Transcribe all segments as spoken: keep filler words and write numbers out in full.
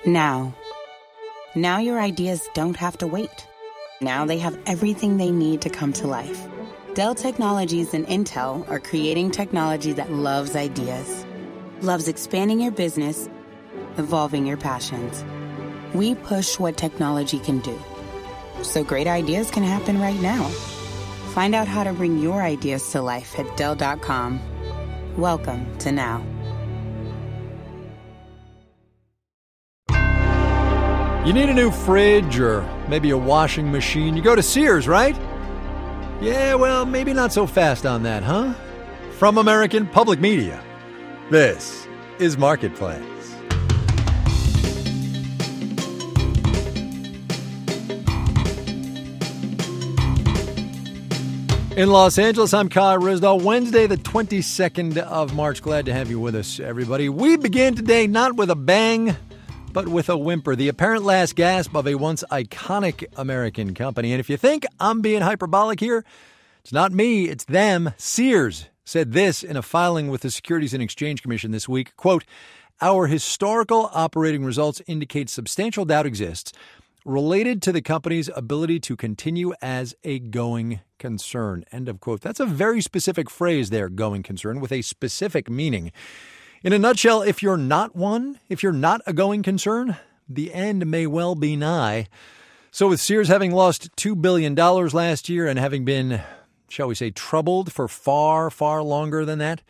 Now. Now your ideas don't have to wait. Now they have everything they need to come to life. Dell Technologies and Intel are creating technology that loves ideas, loves expanding your business, evolving your passions. We push what technology can do, so great ideas can happen right now. Find out how to bring your ideas to life at Dell dot com. Welcome to Now. You need a new fridge or maybe a washing machine. You go to Sears, right? Yeah, well, maybe not so fast on that, huh? From American Public Media, this is Marketplace. In Los Angeles, I'm Kai Ryssdal. Wednesday, the twenty-second of March. Glad to have you with us, everybody. We begin today not with a bang, but with a whimper. The apparent last gasp of a once iconic American company. And if you think I'm being hyperbolic here, it's not me, it's them. Sears said this in a filing with the Securities and Exchange Commission this week. Quote, "Our historical operating results indicate substantial doubt exists related to the company's ability to continue as a going concern." End of quote. That's a very specific phrase there, going concern, with a specific meaning. In a nutshell, if you're not one, if you're not a going concern, the end may well be nigh. So with Sears having lost two billion dollars last year and having been, shall we say, troubled for far, far longer than that,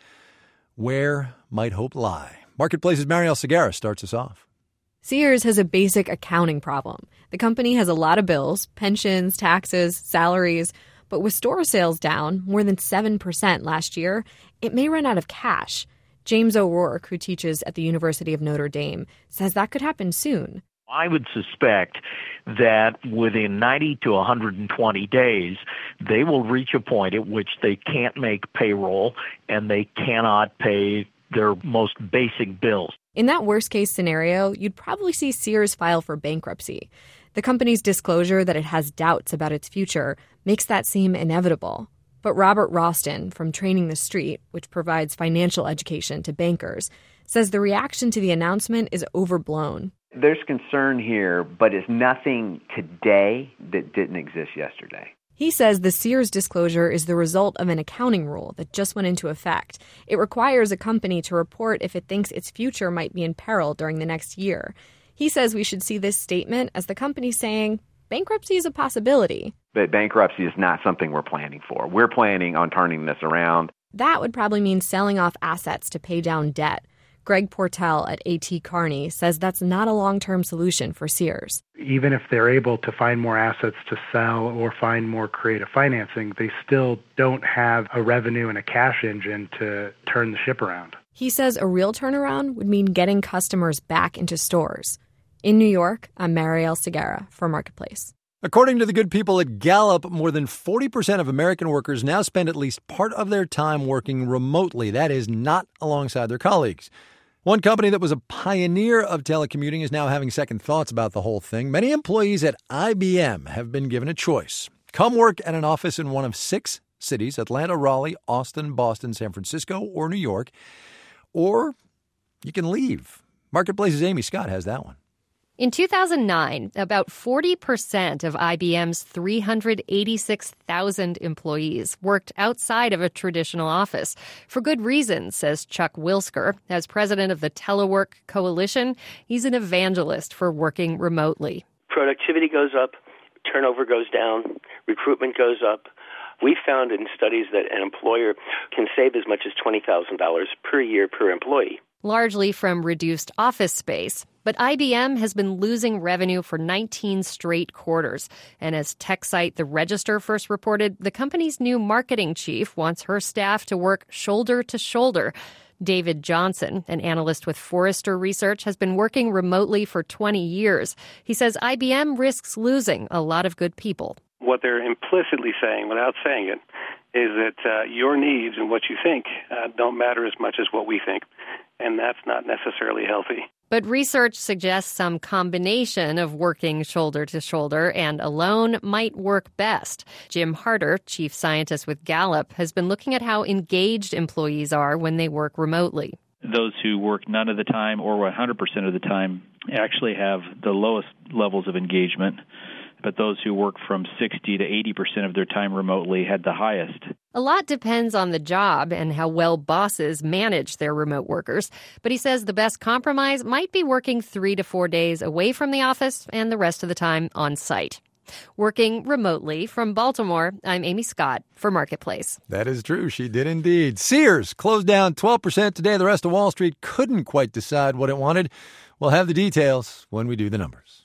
where might hope lie? Marketplace's Marielle Segarra starts us off. Sears has a basic accounting problem. The company has a lot of bills, pensions, taxes, salaries, but with store sales down more than seven percent last year, it may run out of cash. James O'Rourke, who teaches at the University of Notre Dame, says that could happen soon. I would suspect that within ninety to one hundred twenty days, they will reach a point at which they can't make payroll and they cannot pay their most basic bills. In that worst-case scenario, you'd probably see Sears file for bankruptcy. The company's disclosure that it has doubts about its future makes that seem inevitable. But Robert Ralston from Training the Street, which provides financial education to bankers, says the reaction to the announcement is overblown. There's concern here, but it's nothing today that didn't exist yesterday. He says the Sears disclosure is the result of an accounting rule that just went into effect. It requires a company to report if it thinks its future might be in peril during the next year. He says we should see this statement as the company saying bankruptcy is a possibility. But bankruptcy is not something we're planning for. We're planning on turning this around. That would probably mean selling off assets to pay down debt. Greg Portell at A T Kearney says that's not a long-term solution for Sears. Even if they're able to find more assets to sell or find more creative financing, they still don't have a revenue and a cash engine to turn the ship around. He says a real turnaround would mean getting customers back into stores. In New York, I'm Marielle Segarra for Marketplace. According to the good people at Gallup, more than forty percent of American workers now spend at least part of their time working remotely. That is, not alongside their colleagues. One company that was a pioneer of telecommuting is now having second thoughts about the whole thing. Many employees at I B M have been given a choice. Come work at an office in one of six cities, Atlanta, Raleigh, Austin, Boston, San Francisco, or New York, or you can leave. Marketplace's Amy Scott has that one. In two thousand nine, about forty percent of I B M's three hundred eighty-six thousand employees worked outside of a traditional office. For good reason, says Chuck Wilsker. As president of the Telework Coalition, he's an evangelist for working remotely. Productivity goes up, turnover goes down, recruitment goes up. We found in studies that an employer can save as much as twenty thousand dollars per year per employee. Largely from reduced office space. But I B M has been losing revenue for nineteen straight quarters. And as tech site The Register first reported, the company's new marketing chief wants her staff to work shoulder to shoulder. David Johnson, an analyst with Forrester Research, has been working remotely for twenty years. He says I B M risks losing a lot of good people. What they're implicitly saying, without saying it, is that uh, your needs and what you think uh, don't matter as much as what we think. And that's not necessarily healthy. But research suggests some combination of working shoulder to shoulder and alone might work best. Jim Harder, chief scientist with Gallup, has been looking at how engaged employees are when they work remotely. those who work none of the time or one hundred percent of the time actually have the lowest levels of engagement, but those who work from sixty to eighty percent of their time remotely had the highest. A lot depends on the job and how well bosses manage their remote workers. But he says the best compromise might be working three to four days away from the office and the rest of the time on site. Working remotely from Baltimore, I'm Amy Scott for Marketplace. That is true. She did indeed. Sears closed down twelve percent today. The rest of Wall Street couldn't quite decide what it wanted. We'll have the details when we do the numbers.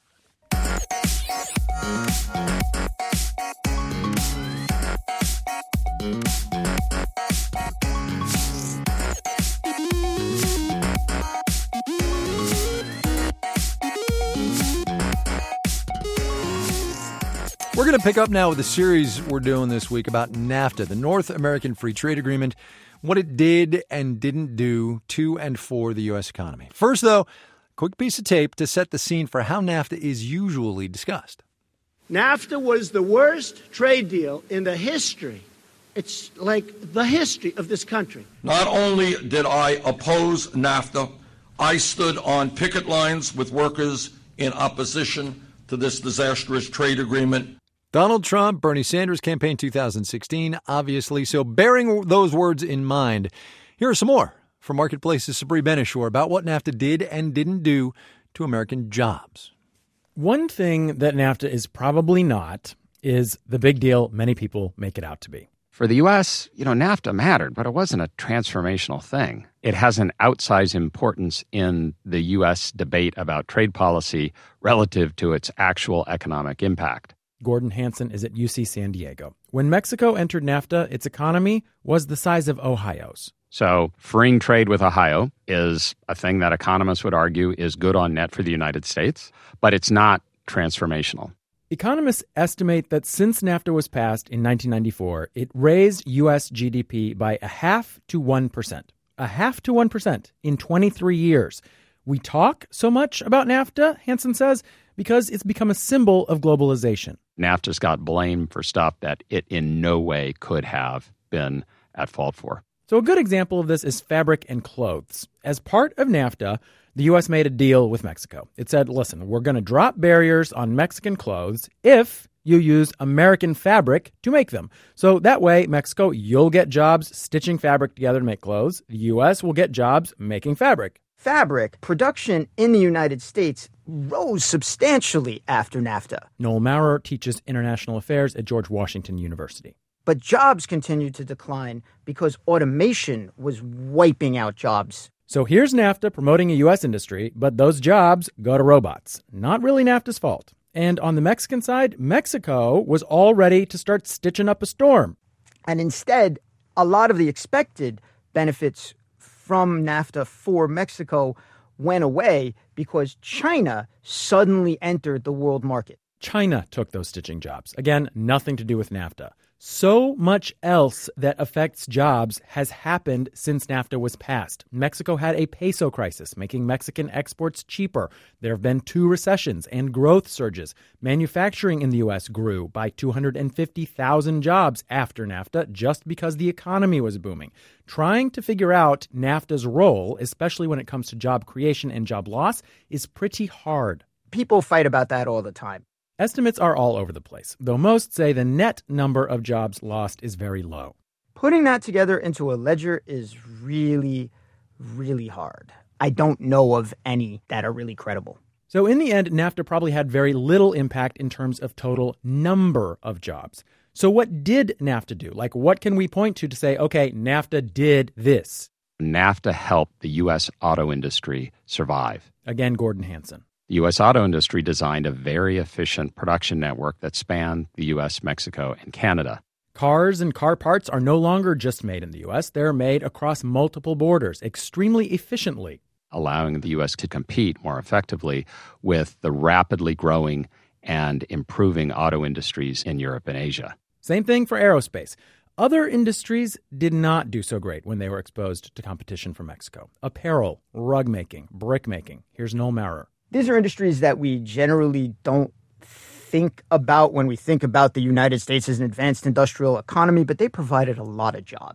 We're going to pick up now with the series we're doing this week about NAFTA, the North American Free Trade Agreement, what it did and didn't do to and for the U S economy. First, though, a quick piece of tape to set the scene for how NAFTA is usually discussed. NAFTA was the worst trade deal in the history. It's like the history of this country. Not only did I oppose NAFTA, I stood on picket lines with workers in opposition to this disastrous trade agreement. Donald Trump, Bernie Sanders campaign two thousand sixteen, obviously. So bearing those words in mind, here are some more from Marketplace's Sabri Benishore about what NAFTA did and didn't do to American jobs. One thing that NAFTA is probably not is the big deal many people make it out to be. For the U S, you know, NAFTA mattered, but it wasn't a transformational thing. It has an outsized importance in the U S debate about trade policy relative to its actual economic impact. Gordon Hanson is at U C San Diego. When Mexico entered NAFTA, its economy was the size of Ohio's. So freeing trade with Ohio is a thing that economists would argue is good on net for the United States, but it's not transformational. Economists estimate that since NAFTA was passed in nineteen ninety-four, it raised U S G D P by a half to one percent. A half to one percent in twenty-three years. We talk so much about NAFTA, Hansen says, because it's become a symbol of globalization. NAFTA's got blamed for stuff that it in no way could have been at fault for. So a good example of this is fabric and clothes. As part of NAFTA, the U S made a deal with Mexico. It said, listen, we're going to drop barriers on Mexican clothes if you use American fabric to make them. So that way, Mexico, you'll get jobs stitching fabric together to make clothes. The U S will get jobs making fabric. Fabric production in the United States rose substantially after NAFTA. Noel Maurer teaches international affairs at George Washington University. But jobs continued to decline because automation was wiping out jobs. So here's NAFTA promoting a U S industry, but those jobs go to robots. Not really NAFTA's fault. And on the Mexican side, Mexico was all ready to start stitching up a storm. And instead, a lot of the expected benefits from NAFTA for Mexico went away because China suddenly entered the world market. China took those stitching jobs. Again, nothing to do with NAFTA. So much else that affects jobs has happened since NAFTA was passed. Mexico had a peso crisis, making Mexican exports cheaper. There have been two recessions and growth surges. Manufacturing in the U S grew by two hundred fifty thousand jobs after NAFTA just because the economy was booming. Trying to figure out NAFTA's role, especially when it comes to job creation and job loss, is pretty hard. People fight about that all the time. Estimates are all over the place, though most say the net number of jobs lost is very low. Putting that together into a ledger is really, really hard. I don't know of any that are really credible. So in the end, NAFTA probably had very little impact in terms of total number of jobs. So what did NAFTA do? Like, what can we point to to say, okay, NAFTA did this? NAFTA helped the U S auto industry survive. Again, Gordon Hanson. The U S auto industry designed a very efficient production network that spanned the U S, Mexico, and Canada. Cars and car parts are no longer just made in the U S. They're made across multiple borders extremely efficiently, allowing the U S to compete more effectively with the rapidly growing and improving auto industries in Europe and Asia. Same thing for aerospace. Other industries did not do so great when they were exposed to competition from Mexico. Apparel, rug making, brick making. Here's Noel Maurer. These are industries that we generally don't think about when we think about the United States as an advanced industrial economy, but they provided a lot of jobs.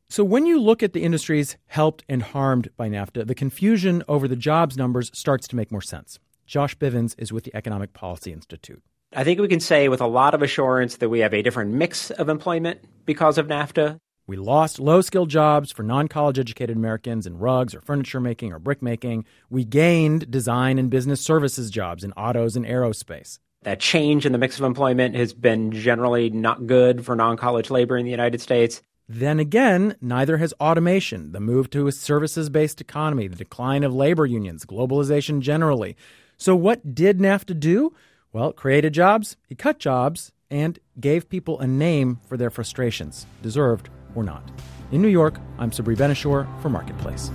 So when you look at the industries helped and harmed by NAFTA, the confusion over the jobs numbers starts to make more sense. Josh Bivens is with the Economic Policy Institute. I think we can say with a lot of assurance that we have a different mix of employment because of NAFTA. We lost low-skilled jobs for non-college educated Americans in rugs or furniture making or brick making. We gained design and business services jobs in autos and aerospace. That change in the mix of employment has been generally not good for non-college labor in the United States. Then again, neither has automation, the move to a services-based economy, the decline of labor unions, globalization generally. So what did NAFTA do? Well, it created jobs, it cut jobs, and gave people a name for their frustrations, deserved or not. In New York, I'm Sabri Benishore for Marketplace.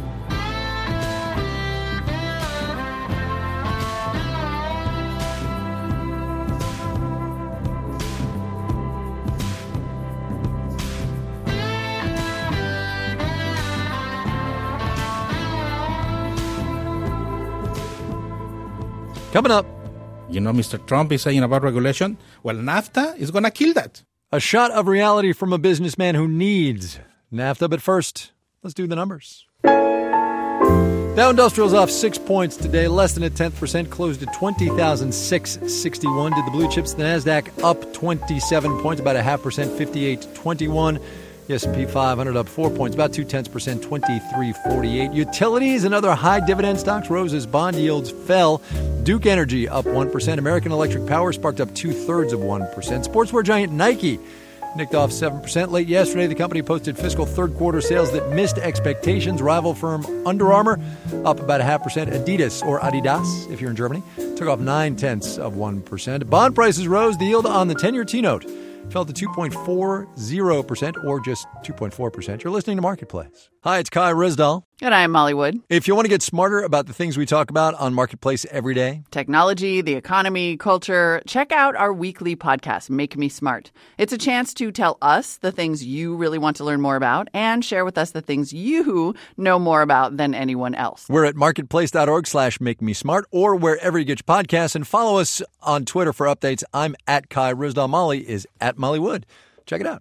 Coming up. You know, Mister Trump is saying about regulation. Well, NAFTA is going to kill that. A shot of reality from a businessman who needs NAFTA. But first, let's do the numbers. Dow Industrial's off six points today, less than a tenth percent, closed at twenty thousand six hundred sixty-one. Did the blue chips, the NASDAQ up twenty-seven points, about a half percent, fifty-eight twenty-one. The S and P five hundred up four points, about two-tenths percent, twenty-three forty-eight. Utilities and other high-dividend stocks rose as bond yields fell. Duke Energy up one percent. American Electric Power sparked up two-thirds of one percent. Sportswear giant Nike nicked off seven percent. Late yesterday, the company posted fiscal third-quarter sales that missed expectations. Rival firm Under Armour up about a half percent. Adidas, or Adidas, if you're in Germany, took off nine-tenths of one percent. Bond prices rose. The yield on the ten-year T-note fell to two point four zero percent, or just two point four percent. You're listening to Marketplace. Hi, it's Kai Ryssdal. And I'm Molly Wood. If you want to get smarter about the things we talk about on Marketplace every day, technology, the economy, culture, check out our weekly podcast, Make Me Smart. It's a chance to tell us the things you really want to learn more about and share with us the things you know more about than anyone else. We're at marketplace.org slash make me smart or wherever you get your podcasts, and follow us on Twitter for updates. I'm at Kai Ryssdal. Molly is at Molly Wood. Check it out.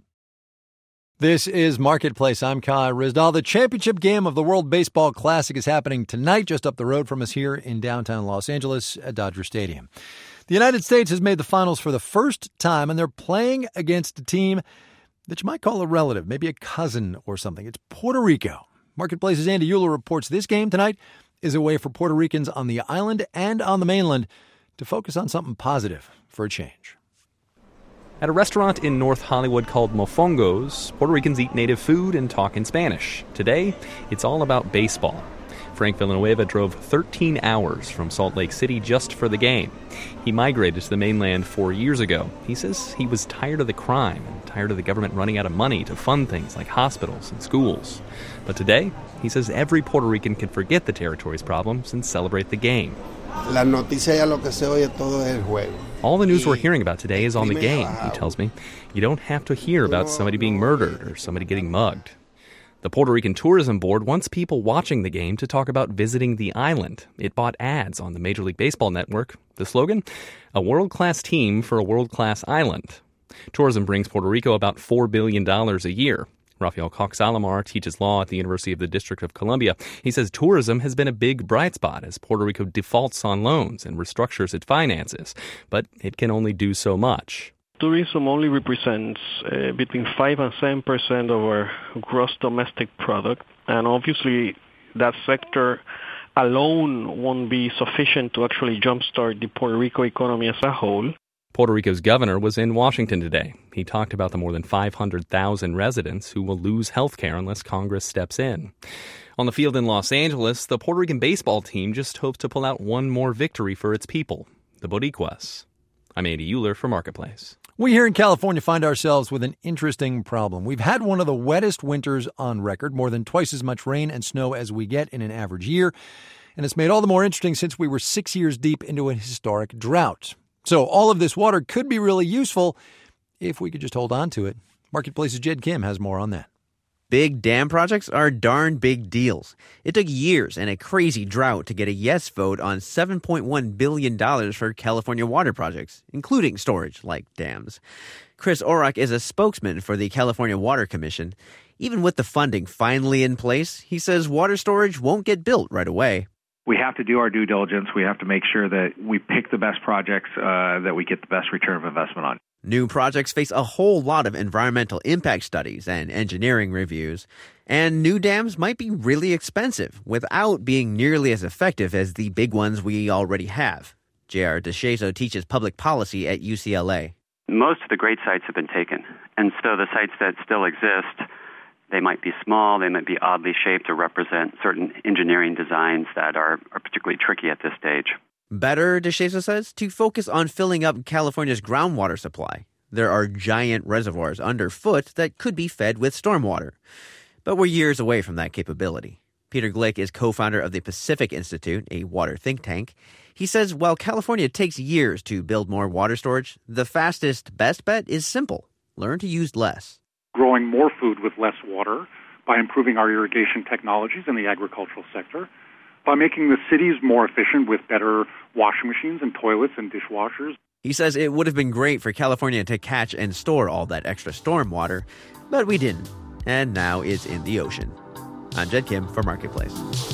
This is Marketplace. I'm Kai Ryssdal. The championship game of the World Baseball Classic is happening tonight just up the road from us here in downtown Los Angeles at Dodger Stadium. The United States has made the finals for the first time, and they're playing against a team that you might call a relative, maybe a cousin or something. It's Puerto Rico. Marketplace's Andy Euler reports this game tonight is a way for Puerto Ricans on the island and on the mainland to focus on something positive for a change. At a restaurant in North Hollywood called Mofongo's, Puerto Ricans eat native food and talk in Spanish. Today, it's all about baseball. Frank Villanueva drove thirteen hours from Salt Lake City just for the game. He migrated to the mainland four years ago. He says he was tired of the crime and tired of the government running out of money to fund things like hospitals and schools. But today, he says every Puerto Rican can forget the territory's problems and celebrate the game. La noticia ya lo que se oye todo es el juego. All the news we're hearing about today is on the game, he tells me. You don't have to hear about somebody being murdered or somebody getting mugged. The Puerto Rican Tourism Board wants people watching the game to talk about visiting the island. It bought ads on the Major League Baseball network. The slogan? A world-class team for a world-class island. Tourism brings Puerto Rico about four billion dollars a year. Rafael Cox-Alamar teaches law at the University of the District of Columbia. He says tourism has been a big bright spot as Puerto Rico defaults on loans and restructures its finances, but it can only do so much. Tourism only represents uh, between five and seven percent of our gross domestic product, and obviously that sector alone won't be sufficient to actually jumpstart the Puerto Rico economy as a whole. Puerto Rico's governor was in Washington today. He talked about the more than five hundred thousand residents who will lose health care unless Congress steps in. On the field in Los Angeles, the Puerto Rican baseball team just hopes to pull out one more victory for its people, the Boricuas. I'm Andy Euler for Marketplace. We here in California find ourselves with an interesting problem. We've had one of the wettest winters on record, more than twice as much rain and snow as we get in an average year. And it's made all the more interesting since we were six years deep into a historic drought. So all of this water could be really useful if we could just hold on to it. Marketplace's Jed Kim has more on that. big dam projects are darn big deals. It took years and a crazy drought to get a yes vote on seven point one billion dollars for California water projects, including storage like dams. Chris Orrock is a spokesman for the California Water Commission. Even with the funding finally in place, he says water storage won't get built right away. We have to do our due diligence. We have to make sure that we pick the best projects uh, that we get the best return of investment on. New projects face a whole lot of environmental impact studies and engineering reviews, and new dams might be really expensive without being nearly as effective as the big ones we already have. J R DeShazo teaches public policy at U C L A. Most of the great sites have been taken, and so the sites that still exist, they might be small, they might be oddly shaped to represent certain engineering designs that are, are particularly tricky at this stage. Better, DeShazo says, to focus on filling up California's groundwater supply. There are giant reservoirs underfoot that could be fed with stormwater. But we're years away from that capability. Peter Glick is co-founder of the Pacific Institute, a water think tank. He says while California takes years to build more water storage, the fastest, best bet is simple. Learn to use less. Growing more food with less water by improving our irrigation technologies in the agricultural sector, by making the cities more efficient with better washing machines and toilets and dishwashers. He says it would have been great for California to catch and store all that extra storm water, but we didn't, and now it's in the ocean. I'm Jed Kim for Marketplace.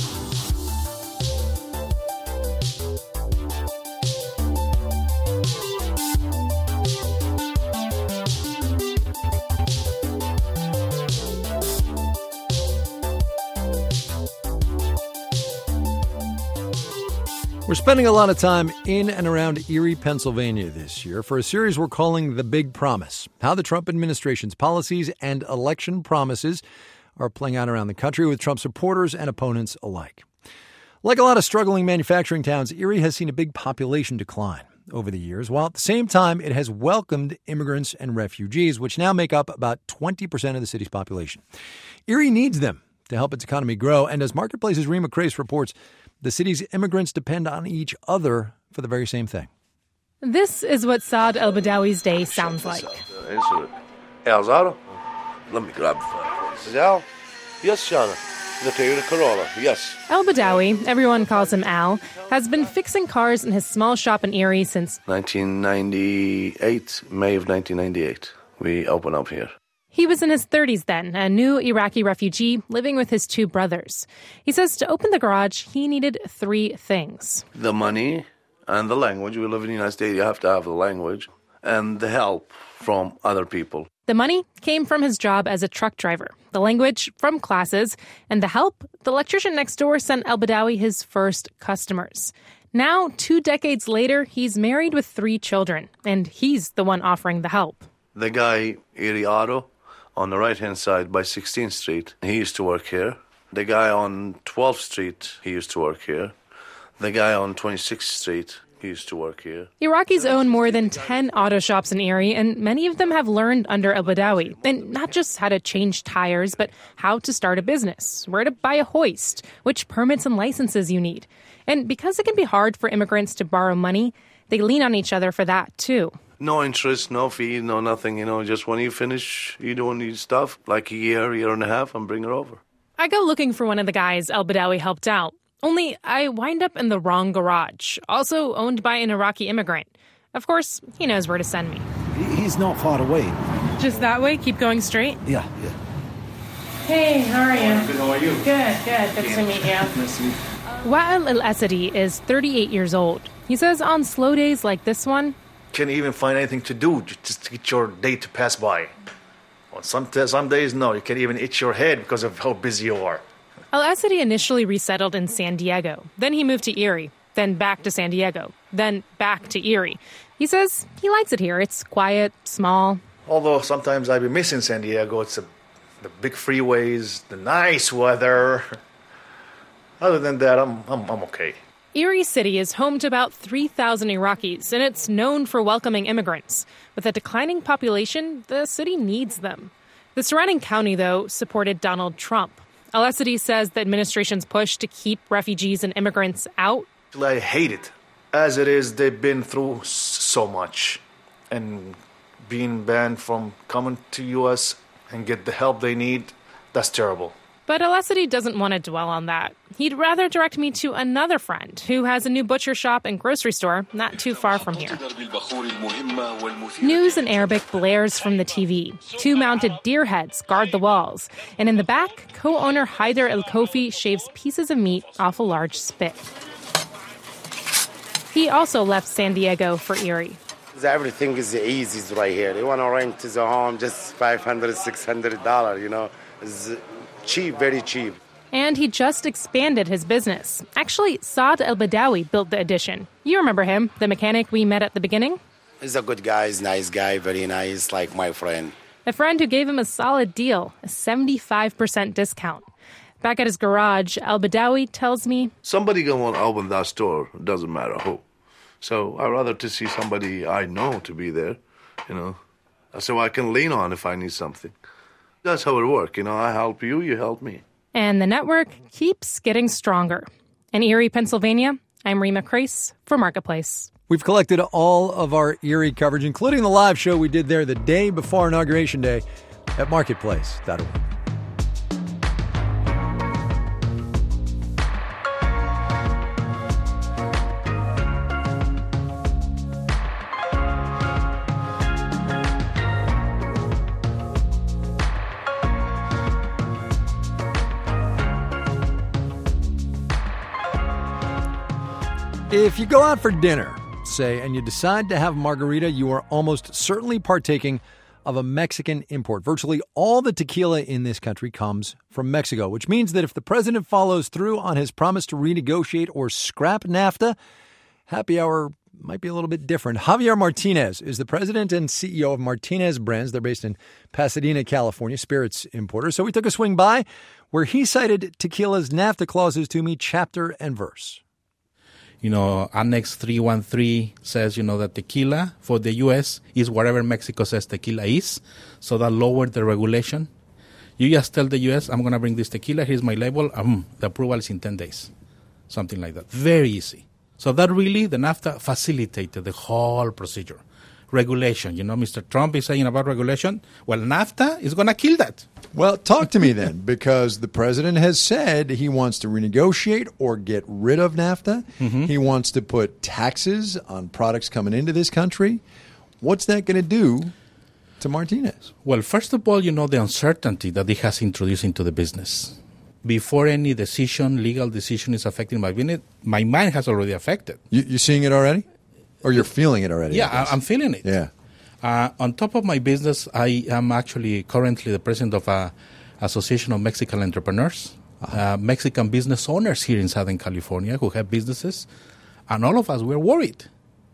We're spending a lot of time in and around Erie, Pennsylvania this year for a series we're calling The Big Promise, how the Trump administration's policies and election promises are playing out around the country with Trump supporters and opponents alike. Like a lot of struggling manufacturing towns, Erie has seen a big population decline over the years, while at the same time it has welcomed immigrants and refugees, which now make up about twenty percent of the city's population. Erie needs them to help its economy grow, and as Marketplace's Rima Crace reports, the city's immigrants depend on each other for the very same thing. This is what Saad El-Badawi's day sounds like. Al Zara? Let me grab it. Al? Yes, Shana. The Toyota Corolla, yes. El-Badawi, everyone calls him Al, has been fixing cars in his small shop in Erie since nineteen ninety-eight, May of nineteen ninety-eight. We opened up here. He was in his thirties then, a new Iraqi refugee living with his two brothers. He says to open the garage, he needed three things. The money and the language. We live in the United States, you have to have the language. And the help from other people. The money came from his job as a truck driver, the language from classes, and the help, the electrician next door sent El-Badawi his first customers. Now, two decades later, he's married with three children, and he's the one offering the help. The guy, Erie Auto, on the right-hand side by sixteenth Street, he used to work here. The guy on twelfth Street, he used to work here. The guy on twenty-sixth Street, he used to work here. Iraqis own more than ten auto shops in Erie, and many of them have learned under El-Badawi. And not just how to change tires, but how to start a business, where to buy a hoist, which permits and licenses you need. And because it can be hard for immigrants to borrow money, they lean on each other for that, too. No interest, no fee, no nothing, you know, just when you finish, you doing your stuff, like a year, year and a half, and bring it over. I go looking for one of the guys El-Badawi helped out. Only I wind up in the wrong garage, also owned by an Iraqi immigrant. Of course, he knows where to send me. He's not far away. Just that way? Keep going straight? Yeah, yeah. Hey, how are you? Good, how are you? Good, good. Good to meet you. Nice to meet you. Wa'el El-Asadi is thirty-eight years old. He says on slow days like this one, can't even find anything to do just to get your day to pass by. On some, some days, no, you can't even itch your head because of how busy you are. El-Asadi initially resettled in San Diego. Then he moved to Erie, then back to San Diego, then back to Erie. He says he likes it here. It's quiet, small. Although sometimes I be missing San Diego. It's a, the big freeways, the nice weather. Other than that, I'm I'm, I'm okay. Erie City is home to about three thousand Iraqis, and it's known for welcoming immigrants. With a declining population, the city needs them. The surrounding county, though, supported Donald Trump. El-Asadi says the administration's push to keep refugees and immigrants out. I hate it. As it is, they've been through so much. And being banned from coming to U S and get the help they need, That's terrible. But Alessity doesn't want to dwell on that. He'd rather direct me to another friend who has a new butcher shop and grocery store not too far from here. News in Arabic blares from the T V. Two mounted deer heads guard the walls. And in the back, co-owner Haider El Kofi shaves pieces of meat off a large spit. He also left San Diego for Erie. Everything is easy right here. They want to rent the home just five hundred dollars, six hundred dollars, you know. It's cheap, very cheap. And he just expanded his business. Actually, Saad El Badawi built the addition. You remember him, the mechanic we met at the beginning? He's a good guy, he's a nice guy, very nice, like my friend. A friend who gave him a solid deal, a seventy-five percent discount. Back at his garage, El Badawi tells me, somebody going to open that store, doesn't matter who. So I'd rather to see somebody I know to be there, you know, so I can lean on if I need something. That's how it works, you know, I help you, you help me. And the network keeps getting stronger. In Erie, Pennsylvania, I'm Rima Crace for Marketplace. We've collected all of our Erie coverage, including the live show we did there the day before Inauguration Day at marketplace dot org. If you go out for dinner, say, and you decide to have margarita, you are almost certainly partaking of a Mexican import. Virtually all the tequila in this country comes from Mexico, which means that if the president follows through on his promise to renegotiate or scrap NAFTA, happy hour might be a little bit different. Javier Martinez is the president and C E O of Martinez Brands. They're based in Pasadena, California, spirits importer. So we took a swing by where he cited tequila's NAFTA clauses to me, chapter and verse. You know, Annex three one three says, you know, that tequila for the U S is whatever Mexico says tequila is. So that lowered the regulation. You just tell the U S, I'm going to bring this tequila. Here's my label. Um, the approval is in ten days. Something like that. Very easy. So that really, the NAFTA facilitated the whole procedure. Regulation. You know, Mister Trump is saying about regulation. Well, NAFTA is going to kill that. Well, talk to me then, because the president has said he wants to renegotiate or get rid of NAFTA. Mm-hmm. He wants to put taxes on products coming into this country. What's that going to do to Martinez? Well, first of all, you know, the uncertainty that he has introduced into the business. Before any decision, legal decision is affecting my business, my mind has already affected. You, you're seeing it already? Or you're feeling it already? Yeah, I'm feeling it. Yeah. Uh, on top of my business, I am actually currently the president of a Association of Mexican Entrepreneurs, uh-huh. uh, Mexican business owners here in Southern California who have businesses. And all of us, we're worried,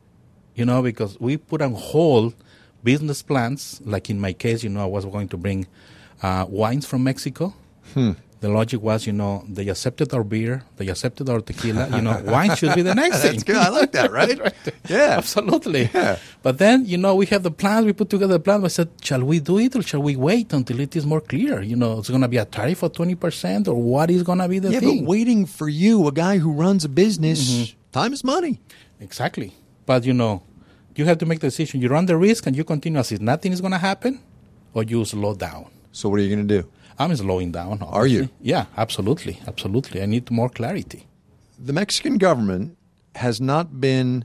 you know, because we put on hold business plans. Like in my case, you know, I was going to bring uh, wines from Mexico. Hmm. The logic was, you know, they accepted our beer, they accepted our tequila. You know, wine should be the next thing. That's good. I like that, right? right. Yeah. Absolutely. Yeah. But then, you know, we have the plans, we put together the plan. I said, shall we do it or shall we wait until it is more clear? You know, it's going to be a tariff of twenty percent or what is going to be the yeah, thing? Yeah, but waiting for you, a guy who runs a business, mm-hmm. time is money. Exactly. But, you know, you have to make the decision. You run the risk and you continue as if nothing is going to happen, or you slow down. So what are you going to do? I'm slowing down. Obviously. Are you? Yeah, absolutely. Absolutely. I need more clarity. The Mexican government has not been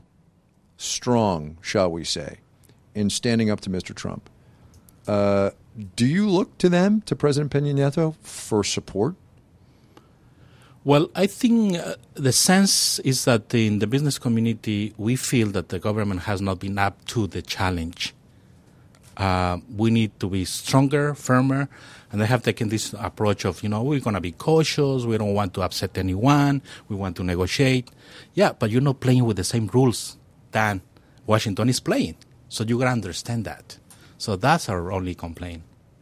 strong, shall we say, in standing up to Mister Trump. Uh, do you look to them, to President Peña Nieto, for support? Well, I think uh, the sense is that in the business community, we feel that the government has not been up to the challenge. Uh, we need to be stronger, firmer, and they have taken this approach of, you know, we're going to be cautious, we don't want to upset anyone, we want to negotiate. Yeah, but you're not playing with the same rules than Washington is playing. So you got to understand that. So that's our only complaint.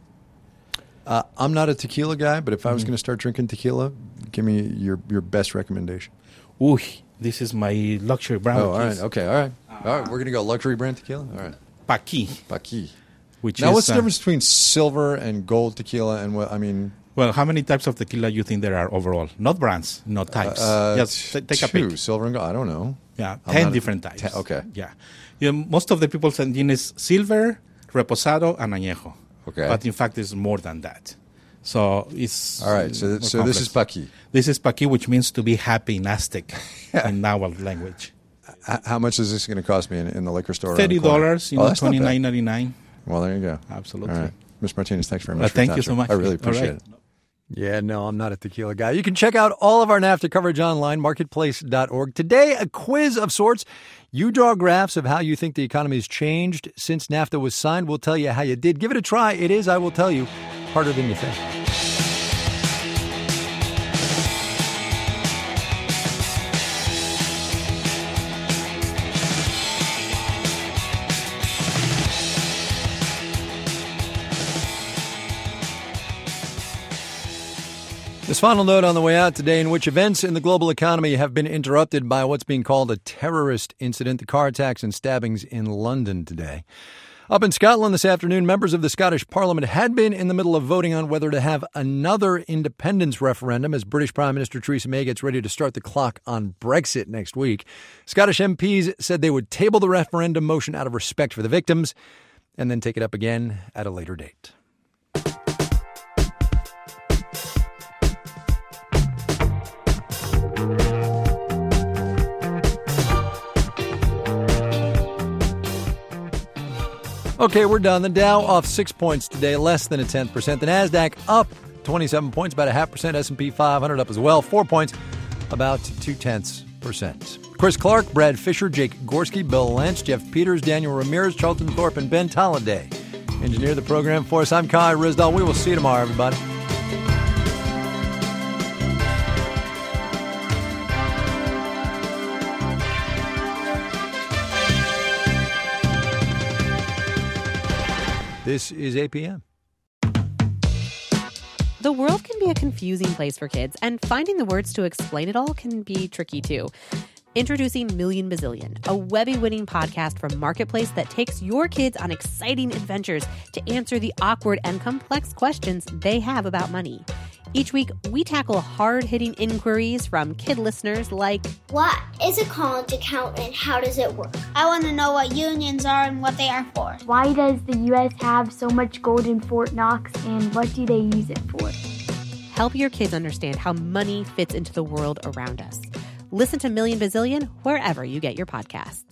Uh, I'm not a tequila guy, but if mm-hmm. I was going to start drinking tequila, give me your, your best recommendation. Ooh, this is my luxury brand. Oh, all right. Okay, all right. All right, we're going to go luxury brand tequila? All right. Paqui. Paqui. Which now, is, what's the uh, difference between silver and gold tequila? And what I mean, well, how many types of tequila you think there are overall? Not brands, not types. Uh, Just t- take two, a pick. Silver and gold. I don't know. Yeah, I'm ten different a, types. Ten, okay. Yeah, you know, most of the people send in is silver, reposado, and añejo. Okay. But in fact, it's more than that. So it's all right. So, so complex. This is Paqui. This is Paqui, which means to be happy in Aztec in Nahuatl language. How much is this going to cost me in, in the liquor store? Thirty dollars, you oh, know, twenty nine ninety nine. Well, there you go. Absolutely. All right, Mister Martinez, thanks very much. Well, for thank your you time, so much. I really appreciate right. it. Yeah, no, I'm not a tequila guy. You can check out all of our NAFTA coverage online, marketplace dot org. Today, a quiz of sorts. You draw graphs of how you think the economy has changed since NAFTA was signed. We'll tell you how you did. Give it a try. It is, I will tell you, harder than you think. This final note on the way out today, in which events in the global economy have been interrupted by what's being called a terrorist incident, the car attacks and stabbings in London today. Up in Scotland this afternoon, members of the Scottish Parliament had been in the middle of voting on whether to have another independence referendum as British Prime Minister Theresa May gets ready to start the clock on Brexit next week. Scottish M Ps said they would table the referendum motion out of respect for the victims and then take it up again at a later date. Okay, we're done. The Dow off six points today, less than a tenth percent. The NASDAQ up twenty-seven points, about a half percent. S and P five hundred up as well, four points, about two-tenths percent. Chris Clark, Brad Fisher, Jake Gorski, Bill Lance, Jeff Peters, Daniel Ramirez, Charlton Thorpe, and Ben Tolliday engineer the program for us. I'm Kai Ryssdal. We will see you tomorrow, everybody. This is A P M. The world can be a confusing place for kids, and finding the words to explain it all can be tricky, too. Introducing Million Bazillion, a Webby-winning podcast from Marketplace that takes your kids on exciting adventures to answer the awkward and complex questions they have about money. Each week, we tackle hard-hitting inquiries from kid listeners like, what is a college account and how does it work? I want to know what unions are and what they are for. Why does the U S have so much gold in Fort Knox and what do they use it for? Help your kids understand how money fits into the world around us. Listen to Million Bazillion wherever you get your podcasts.